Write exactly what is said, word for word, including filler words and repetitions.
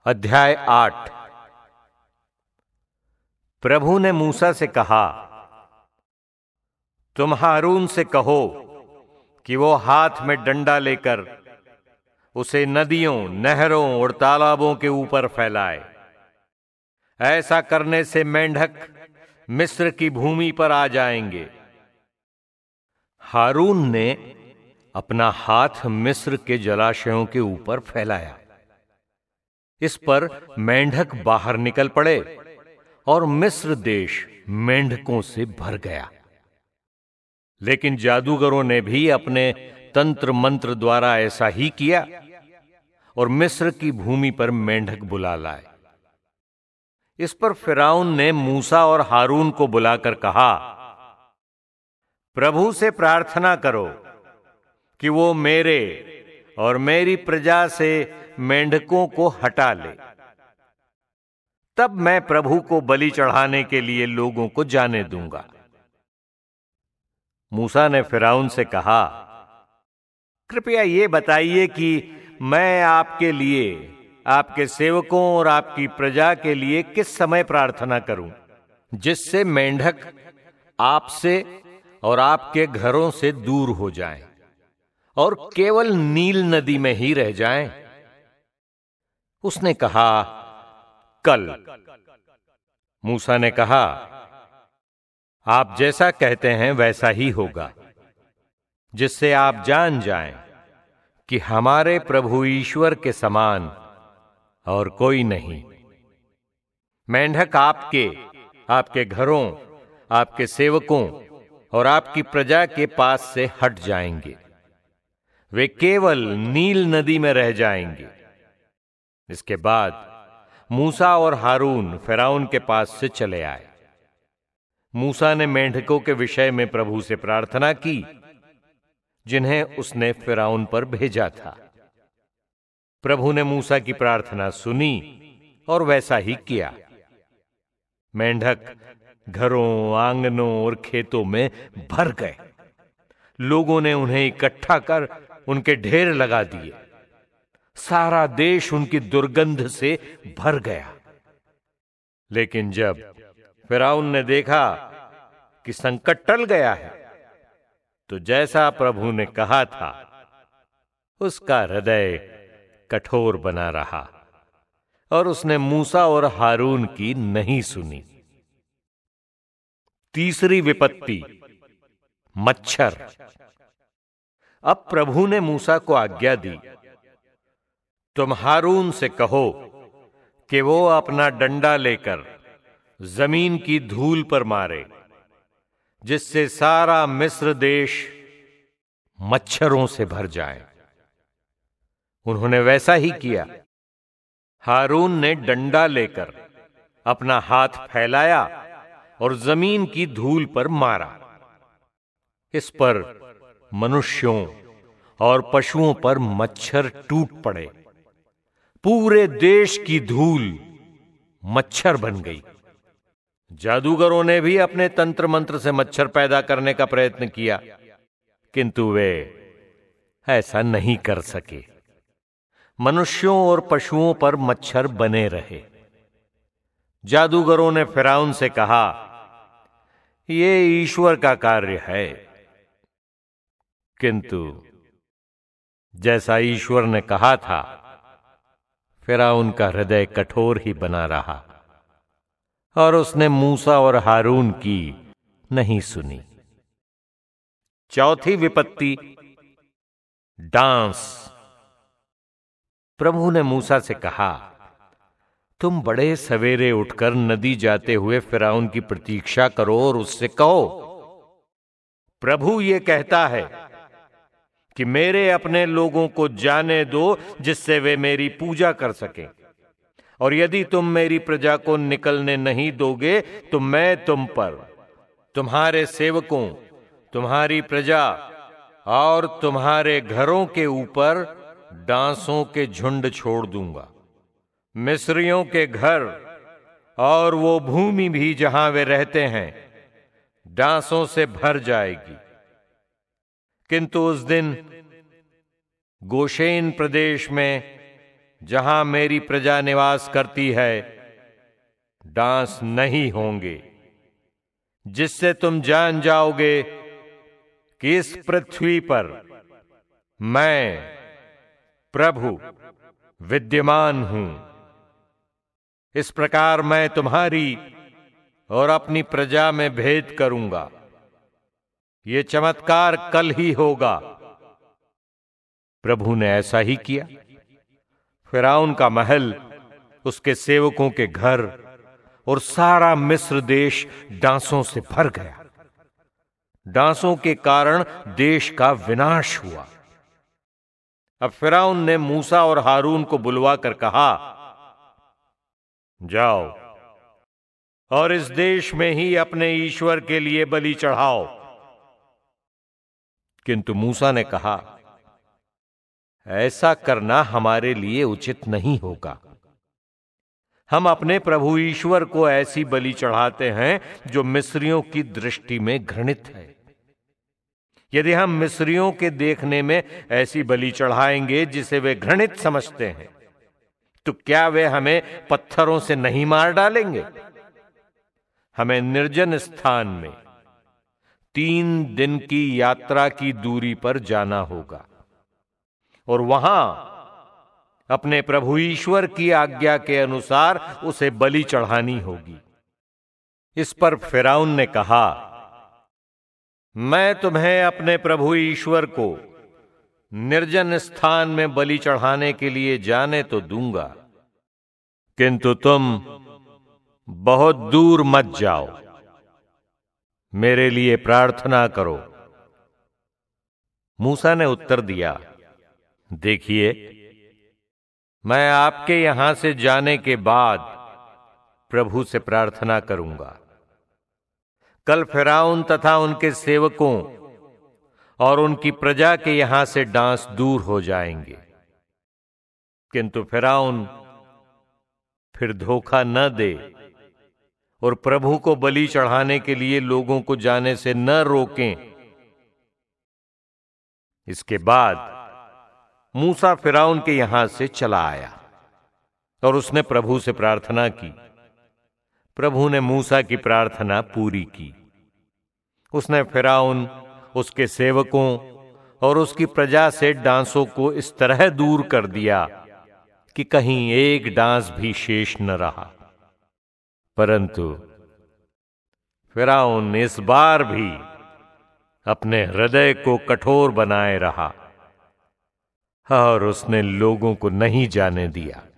अध्याय आठ। प्रभु ने मूसा से कहा, तुम हारून से कहो कि वो हाथ में डंडा लेकर उसे नदियों, नहरों और तालाबों के ऊपर फैलाए। ऐसा करने से मेंढक मिस्र की भूमि पर आ जाएंगे। हारून ने अपना हाथ मिस्र के जलाशयों के ऊपर फैलाया। इस पर मेंढक बाहर निकल पड़े और मिस्र देश मेंढकों से भर गया। लेकिन जादूगरों ने भी अपने तंत्र मंत्र द्वारा ऐसा ही किया और मिस्र की भूमि पर मेंढक बुला लाए। इस पर फिरौन ने मूसा और हारून को बुलाकर कहा, प्रभु से प्रार्थना करो कि वो मेरे और मेरी प्रजा से मेंढकों को हटा ले। तब मैं प्रभु को बलि चढ़ाने के लिए लोगों को जाने दूंगा। मूसा ने फिरौन से कहा, कृपया ये बताइए कि मैं आपके लिए, आपके सेवकों और आपकी प्रजा के लिए किस समय प्रार्थना करूं, जिससे मेंढक आपसे और आपके घरों से दूर हो जाएं और केवल नील नदी में ही रह जाएं। उसने कहा, कल। मूसा ने कहा, आप जैसा कहते हैं वैसा ही होगा, जिससे आप जान जाएं कि हमारे प्रभु ईश्वर के समान और कोई नहीं। मेंढक आपके, आपके घरों, आपके सेवकों और आपकी प्रजा के पास से हट जाएंगे। वे केवल नील नदी में रह जाएंगे। इसके बाद मूसा और हारून फिरौन के पास से चले आए। मूसा ने मेंढकों के विषय में प्रभु से प्रार्थना की, जिन्हें उसने फिरौन पर भेजा था। प्रभु ने मूसा की प्रार्थना सुनी और वैसा ही किया। मेंढक घरों, आंगनों और खेतों में भर गए। लोगों ने उन्हें इकट्ठा कर उनके ढेर लगा दिए। सारा देश उनकी दुर्गंध से भर गया। लेकिन जब फिरौन ने देखा कि संकट टल गया है, तो जैसा प्रभु ने कहा था, उसका हृदय कठोर बना रहा और उसने मूसा और हारून की नहीं सुनी। तीसरी विपत्ति, मच्छर। अब प्रभु ने मूसा को आज्ञा दी, तुम हारून से कहो कि वो अपना डंडा लेकर जमीन की धूल पर मारे, जिससे सारा मिस्र देश मच्छरों से भर जाए। उन्होंने वैसा ही किया। हारून ने डंडा लेकर अपना हाथ फैलाया और जमीन की धूल पर मारा। इस पर मनुष्यों और पशुओं पर मच्छर टूट पड़े। पूरे देश की धूल मच्छर बन गई। जादूगरों ने भी अपने तंत्र मंत्र से मच्छर पैदा करने का प्रयत्न किया, किंतु वे ऐसा नहीं कर सके। मनुष्यों और पशुओं पर मच्छर बने रहे। जादूगरों ने फिरौन से कहा, ये ईश्वर का कार्य है। किंतु जैसा ईश्वर ने कहा था, फिरौन का हृदय कठोर ही बना रहा और उसने मूसा और हारून की नहीं सुनी। चौथी विपत्ति, डांस। प्रभु ने मूसा से कहा, तुम बड़े सवेरे उठकर नदी जाते हुए फिरौन की प्रतीक्षा करो और उससे कहो, प्रभु ये कहता है कि मेरे अपने लोगों को जाने दो, जिससे वे मेरी पूजा कर सकें। और यदि तुम मेरी प्रजा को निकलने नहीं दोगे, तो मैं तुम पर, तुम्हारे सेवकों, तुम्हारी प्रजा और तुम्हारे घरों के ऊपर डांसों के झुंड छोड़ दूंगा। मिस्रियों के घर और वो भूमि भी जहां वे रहते हैं डांसों से भर जाएगी। किंतु उस दिन गोशेन प्रदेश में जहां मेरी प्रजा निवास करती है डांस नहीं होंगे, जिससे तुम जान जाओगे कि इस पृथ्वी पर मैं प्रभु विद्यमान हूं। इस प्रकार मैं तुम्हारी और अपनी प्रजा में भेद करूंगा। ये चमत्कार कल ही होगा। प्रभु ने ऐसा ही किया। फिरौन का महल, उसके सेवकों के घर और सारा मिस्र देश डांसों से भर गया। डांसों के कारण देश का विनाश हुआ। अब फिरौन ने मूसा और हारून को बुलवाकर कहा, जाओ और इस देश में ही अपने ईश्वर के लिए बलि चढ़ाओ। किंतु मूसा ने कहा, ऐसा करना हमारे लिए उचित नहीं होगा। हम अपने प्रभु ईश्वर को ऐसी बलि चढ़ाते हैं जो मिस्रियों की दृष्टि में घृणित है। यदि हम मिस्रियों के देखने में ऐसी बलि चढ़ाएंगे जिसे वे घृणित समझते हैं, तो क्या वे हमें पत्थरों से नहीं मार डालेंगे? हमें निर्जन स्थान में तीन दिन की यात्रा की दूरी पर जाना होगा और वहां अपने प्रभु ईश्वर की आज्ञा के अनुसार उसे बलि चढ़ानी होगी। इस पर फिरौन ने कहा, मैं तुम्हें अपने प्रभु ईश्वर को निर्जन स्थान में बलि चढ़ाने के लिए जाने तो दूंगा, किंतु तुम बहुत दूर मत जाओ, मेरे लिए प्रार्थना करो। मूसा ने उत्तर दिया, देखिए, मैं आपके यहां से जाने के बाद प्रभु से प्रार्थना करूंगा। कल फिरौन तथा उनके सेवकों और उनकी प्रजा के यहां से डांस दूर हो जाएंगे। किंतु फिरौन फिर धोखा न दे और प्रभु को बलि चढ़ाने के लिए लोगों को जाने से न रोकें। इसके बाद मूसा फिरौन के यहां से चला आया और उसने प्रभु से प्रार्थना की। प्रभु ने मूसा की प्रार्थना पूरी की। उसने फिरौन, उसके सेवकों और उसकी प्रजा से डांसों को इस तरह दूर कर दिया कि कहीं एक डांस भी शेष न रहा। परंतु फिरौन इस बार भी अपने हृदय को कठोर बनाए रहा और उसने लोगों को नहीं जाने दिया।